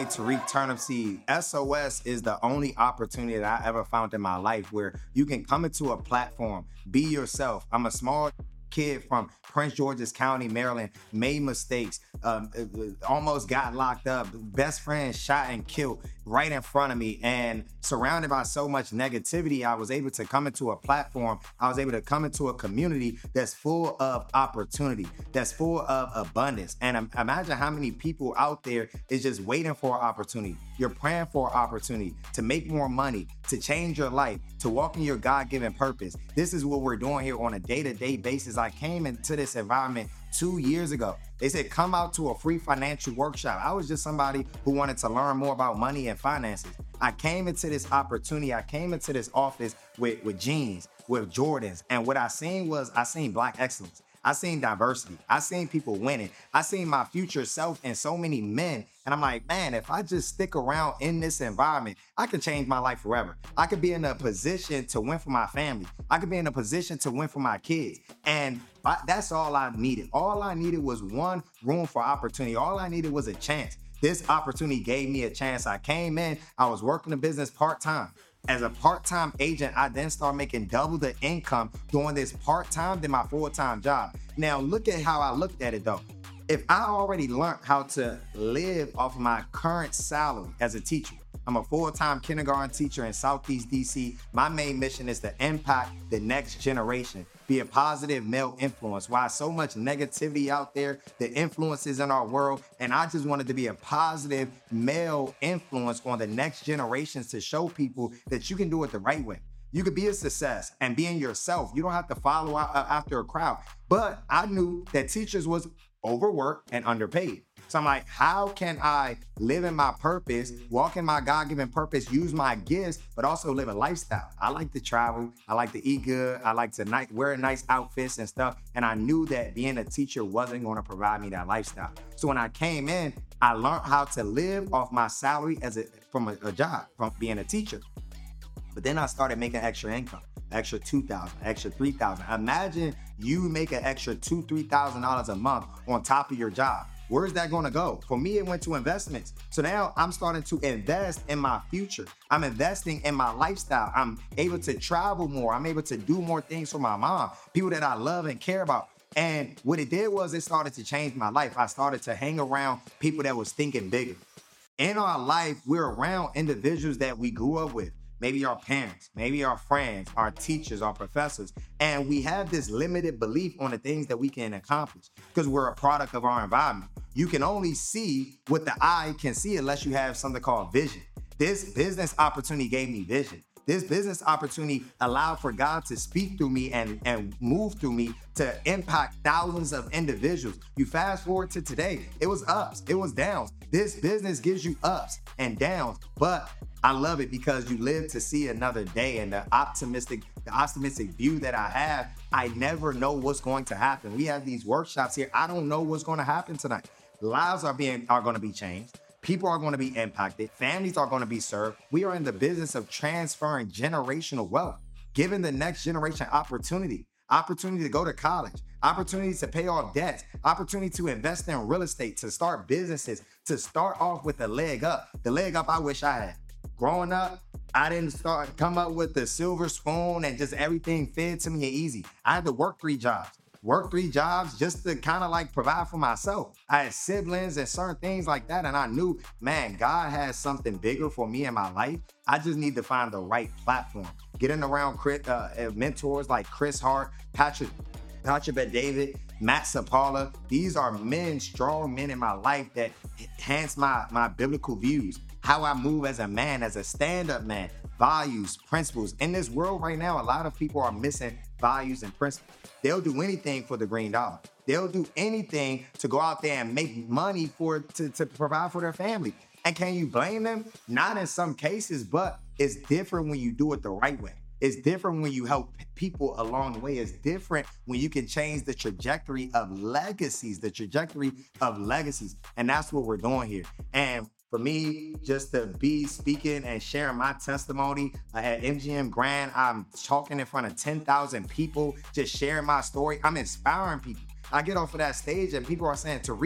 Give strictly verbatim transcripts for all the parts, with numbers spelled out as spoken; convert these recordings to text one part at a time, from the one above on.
name Tariq Turnipseed. S O S is the only opportunity that I ever found in my life where you can come into a platform, be yourself. I'm a small kid from Prince George's County, Maryland, made mistakes, um, almost got locked up, best friend shot and killed right in front of me, and surrounded by so much negativity, I was able to come into a platform, I was able to come into a community that's full of opportunity, that's full of abundance. And um, imagine how many people out there is just waiting for an opportunity. You're praying for an opportunity to make more money, to change your life, to walk in your God-given purpose. This is what we're doing here on a day-to-day basis. I came into this environment two years ago. They said, come out to a free financial workshop. I was just somebody who wanted to learn more about money and finances. I came into this opportunity. I came into this office with, with jeans, with Jordans. And what I seen was, I seen Black excellence. I seen diversity. I seen people winning. I seen my future self and so many men. And I'm like, man, if I just stick around in this environment, I could change my life forever. I could be in a position to win for my family. I could be in a position to win for my kids. And I, that's all I needed. All I needed was one room for opportunity. All I needed was a chance. This opportunity gave me a chance. I came in, I was working the business part-time. As a part-time agent, I then started making double the income doing this part-time than my full-time job. Now, look at how I looked at it though. If I already learned how to live off of my current salary as a teacher, I'm a full-time kindergarten teacher in Southeast D C. My main mission is to impact the next generation, be a positive male influence. Why so much negativity out there, the influences in our world, and I just wanted to be a positive male influence on the next generations to show people that you can do it the right way. You could be a success and being yourself. You don't have to follow out after a crowd. But I knew that teachers was overworked and underpaid. So I'm like, how can I live in my purpose, walk in my God-given purpose, use my gifts, but also live a lifestyle? I like to travel. I like to eat good. I like to nice, wear nice outfits and stuff. And I knew that being a teacher wasn't going to provide me that lifestyle. So when I came in, I learned how to live off my salary as a, from a, a job, from being a teacher. But then I started making extra income, extra two thousand dollars, extra three thousand dollars. Imagine you make an extra two thousand dollars, three thousand dollars a month on top of your job. Where's that gonna go? For me, it went to investments. So now I'm starting to invest in my future. I'm investing in my lifestyle. I'm able to travel more. I'm able to do more things for my mom, people that I love and care about. And what it did was it started to change my life. I started to hang around people that was thinking bigger. In our life, we're around individuals that we grew up with. Maybe our parents, maybe our friends, our teachers, our professors. And we have this limited belief on the things that we can accomplish because we're a product of our environment. You can only see what the eye can see unless you have something called vision. This business opportunity gave me vision. This business opportunity allowed for God to speak through me and, and move through me to impact thousands of individuals. You fast forward to today, it was ups, it was downs. This business gives you ups and downs, but I love it because you live to see another day, and the optimistic, the optimistic view that I have, I never know what's going to happen. We have these workshops here. I don't know what's going to happen tonight. Lives are being are going to be changed. People are going to be impacted. Families are going to be served. We are in the business of transferring generational wealth, giving the next generation opportunity, opportunity to go to college, opportunity to pay off debts, opportunity to invest in real estate, to start businesses, to start off with a leg up, the leg up I wish I had. Growing up, I didn't start come up with the silver spoon and just everything fed to me easy. I had to work three jobs. Work three jobs just to kind of like provide for myself. I had siblings and certain things like that. And I knew, man, God has something bigger for me in my life. I just need to find the right platform. Getting around uh, mentors like Chris Hart, Patrick, Patrick Bet-David, Matt Sapala. These are men, strong men in my life that enhance my, my biblical views. How I move as a man, as a stand-up man, values, principles. In this world right now, a lot of people are missing values and principles. They'll do anything for the green dollar. They'll do anything to go out there and make money for to, to provide for their family. And can you blame them? Not in some cases, but it's different when you do it the right way. It's different when you help people along the way. It's different when you can change the trajectory of legacies, the trajectory of legacies. And that's what we're doing here. And for me, just to be speaking and sharing my testimony uh, at M G M Grand, I'm talking in front of ten thousand people, just sharing my story. I'm inspiring people. I get off of that stage and people are saying, Tariq,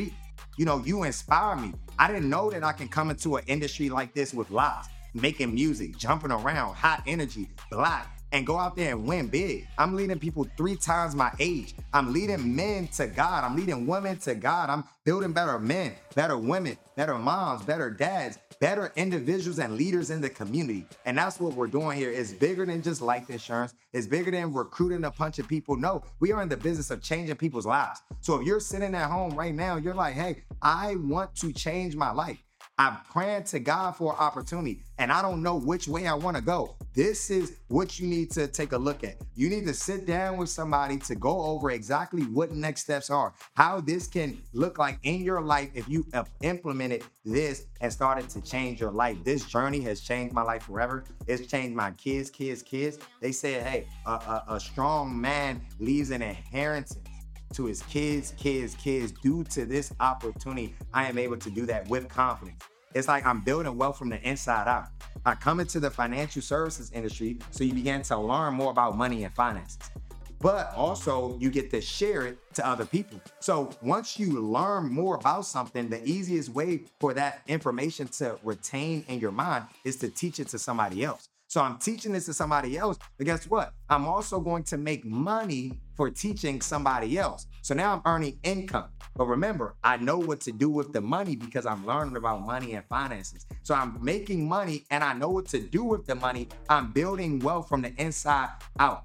you know, you inspire me. I didn't know that I can come into an industry like this with lots, making music, jumping around, hot energy, black, and go out there and win big. I'm leading people three times my age. I'm leading men to God. I'm leading women to God. I'm building better men, better women, better moms, better dads, better individuals and leaders in the community. And that's what we're doing here. It's bigger than just life insurance. It's bigger than recruiting a bunch of people. No, we are in the business of changing people's lives. So if you're sitting at home right now, you're like, hey, I want to change my life. I'm praying to God for opportunity, and I don't know which way I want to go. This is what you need to take a look at. You need to sit down with somebody to go over exactly what next steps are, how this can look like in your life if you have implemented this and started to change your life. This journey has changed my life forever. It's changed my kids, kids, kids. They said, hey, a, a, a strong man leaves an inheritance to his kids, kids, kids. Due to this opportunity, I am able to do that with confidence. It's like I'm building wealth from the inside out. I come into the financial services industry, so you begin to learn more about money and finances. But also you get to share it to other people. So once you learn more about something, the easiest way for that information to retain in your mind is to teach it to somebody else. So I'm teaching this to somebody else, but guess what? I'm also going to make money for teaching somebody else. So now I'm earning income. But remember, I know what to do with the money because I'm learning about money and finances. So I'm making money and I know what to do with the money. I'm building wealth from the inside out.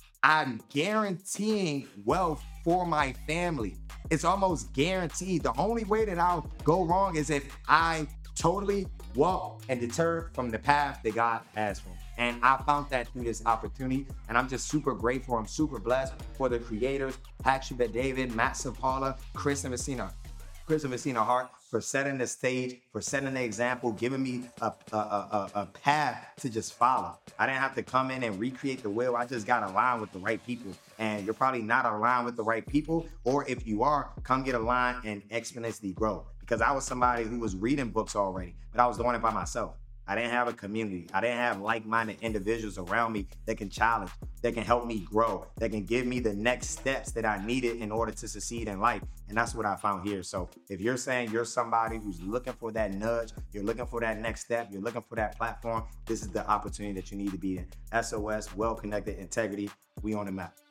I'm guaranteeing wealth for my family. It's almost guaranteed. The only way that I'll go wrong is if I totally walk and deter from the path that God has for me. And I found that through this opportunity, and I'm just super grateful. I'm super blessed for the creators, Patrick Bet-David, Matt Sapaula, Chris and Messina, Chris and Messina Hart, for setting the stage, for setting the example, giving me a, a, a, a path to just follow. I didn't have to come in and recreate the wheel. I just got aligned with the right people. And you're probably not aligned with the right people, or if you are, come get aligned and exponentially grow. Because I was somebody who was reading books already, but I was doing it by myself. I didn't have a community. I didn't have like-minded individuals around me that can challenge, that can help me grow, that can give me the next steps that I needed in order to succeed in life. And that's what I found here. So if you're saying you're somebody who's looking for that nudge, you're looking for that next step, you're looking for that platform, this is the opportunity that you need to be in. S O S, Well Connected Integrity, we on the map.